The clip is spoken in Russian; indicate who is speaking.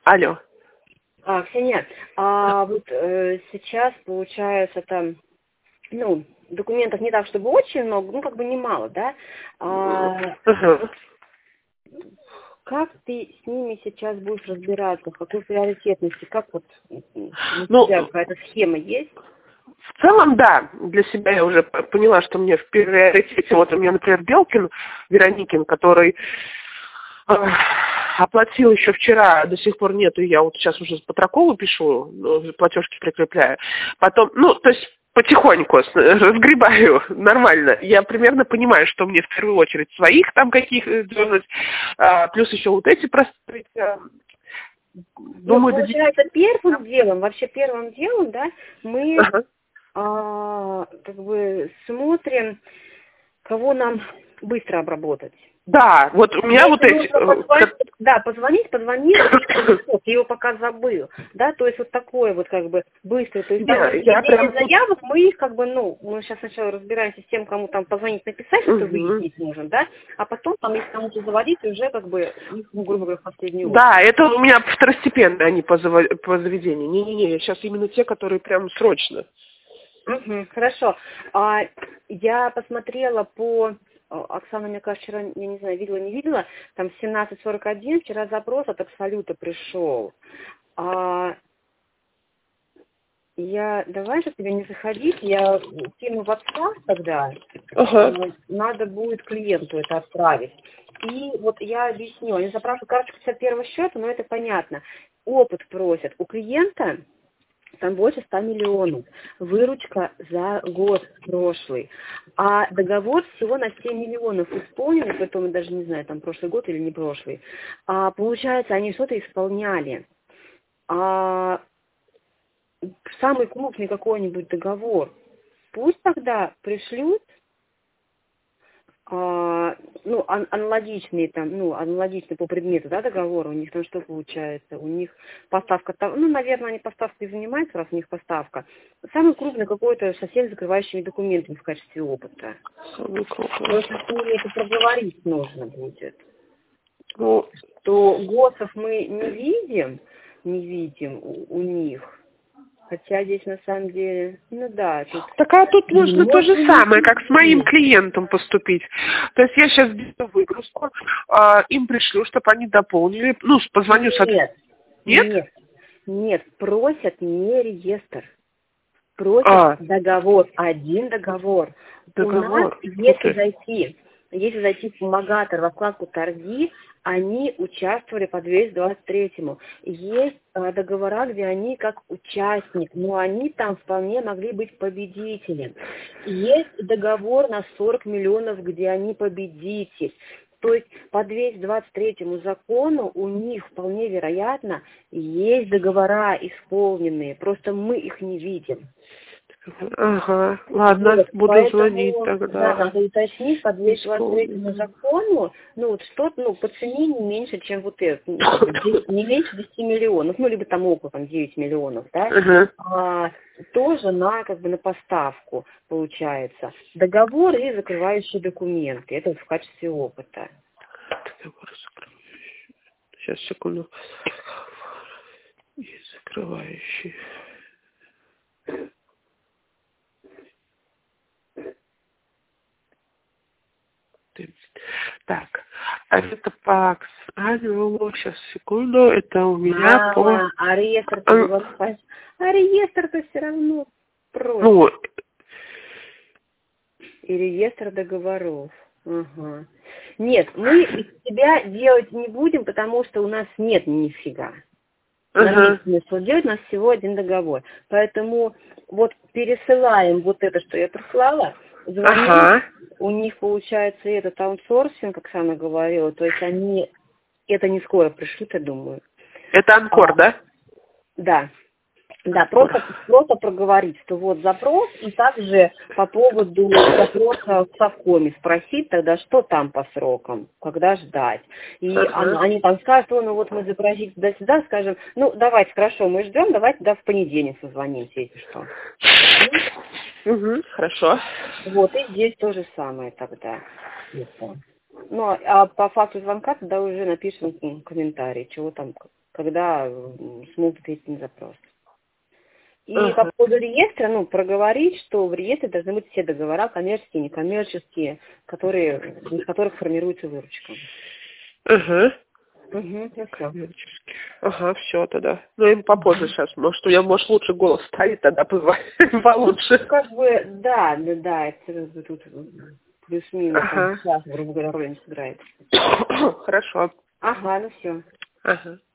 Speaker 1: Алло.
Speaker 2: Ксения, вот сейчас получается там, документов не так, чтобы очень много, как бы немало, да? Как ты с ними сейчас будешь разбираться, в какой приоритетности, как вот у тебя какая-то схема есть?
Speaker 1: В целом, да, для себя я уже поняла, что мне в приоритете, вот у меня, например, Белкин, Вероникин, который оплатил еще вчера, до сих пор нету, я вот сейчас уже по протоколу пишу, платежки прикрепляю. Потом, то есть потихоньку разгребаю нормально. Я примерно понимаю, что мне в первую очередь своих там каких дернуть, плюс еще вот эти простроить. Думаю,
Speaker 2: получается, первым делом, да, мы как бы смотрим, кого нам быстро обработать.
Speaker 1: Да, вот у меня вот эти...
Speaker 2: Позвонить, ты его пока забыл, да, то есть вот такое вот как бы быстро, то есть заявок, мы их как бы, мы сейчас сначала разбираемся с тем, кому там позвонить, написать, что выяснить нужно, да, а потом там, если кому-то заводить, уже как бы, грубо говоря, в последнюю очередь.
Speaker 1: Да, это у меня второстепенно, они по заведению. Не-не-не, сейчас именно те, которые прям срочно.
Speaker 2: Хорошо. Я посмотрела по... Оксана, мне кажется, вчера, я не знаю, видела, не видела, там 17:41, вчера запрос от Абсолюта пришел. Давай же тебе не заходить, я кину в WhatsApp тогда, надо будет клиенту это отправить. И вот я объясню, они запрашивают карточку 51 счета, но это понятно. Опыт просят у клиента. Там больше 100 миллионов. Выручка за год прошлый. А договор всего на 7 миллионов исполнен, поэтому я даже не знаю, там прошлый год или не прошлый. Получается, они что-то исполняли. Самый крупный какой-нибудь договор. Пусть тогда пришлют, аналогичные аналогичные по предмету, да, договора, у них там что получается? У них поставка там, наверное, они поставкой занимаются, раз у них поставка. Самый крупный какой-то совсем закрывающими документами в качестве опыта. Просто с ними это проговорить нужно будет. То ГОСов мы не видим у них. Хотя здесь на самом деле,
Speaker 1: тут можно то же самое, как с моим клиентом поступить. То есть я сейчас делаю выгрузку, им пришлю, чтобы они дополнили, позвоню...
Speaker 2: Нет, просят не реестр. Просят договор, один договор. У нас, если зайти в Помогатор во вкладку «Торги», они участвовали по 223-му. Есть договора, где они как участник, но они там вполне могли быть победителем. Есть договор на 40 миллионов, где они победитель. То есть по 223-му закону у них вполне вероятно есть договора исполненные, просто мы их не видим.
Speaker 1: Ладно, буду звонить тогда.
Speaker 2: Да, надо уточнить по 223 закону, что-то, по цене не меньше, чем вот это, не меньше 10 миллионов, либо там около 9 миллионов, да, тоже на поставку получается. Договор и закрывающие документы, это в качестве опыта.
Speaker 1: Договор закрывающий. Сейчас, секунду. И закрывающий. Так, это по Оксане, сейчас, секунду, это у меня по...
Speaker 2: А реестр-то все равно просто. И реестр договоров. Нет, мы из тебя делать не будем, потому что у нас нет нифига. Нам нет смысла делать, у нас всего один договор. Поэтому вот пересылаем вот это, что я прислала, звоним, у них получается этот аутсорсинг, как Оксана говорила, то есть они это не скоро пришлют, я думаю.
Speaker 1: Это Анкор, да?
Speaker 2: Да. Да, просто проговорить, что вот запрос, и также по поводу запроса в Совкоме спросить тогда, что там по срокам, когда ждать. И они там скажут, вот мы запросить туда-сюда, скажем, давайте, хорошо, мы ждем, давайте в понедельник созвонимся, если что.
Speaker 1: Хорошо.
Speaker 2: Вот, и здесь то же самое тогда. А по факту звонка тогда уже напишем комментарий, чего там когда смогут ответить на запрос. И по поводу реестра, проговорить, что в реестре должны быть все договора, коммерческие, некоммерческие, из которых формируется выручка.
Speaker 1: Ага, все тогда. Ну, им попозже сейчас. Может, лучше голос станет, тогда позвать получше.
Speaker 2: Да, это тут плюс-минус, сейчас, грубо говоря, роль не сыграет.
Speaker 1: Хорошо.
Speaker 2: Ага, ну все.
Speaker 1: Ага.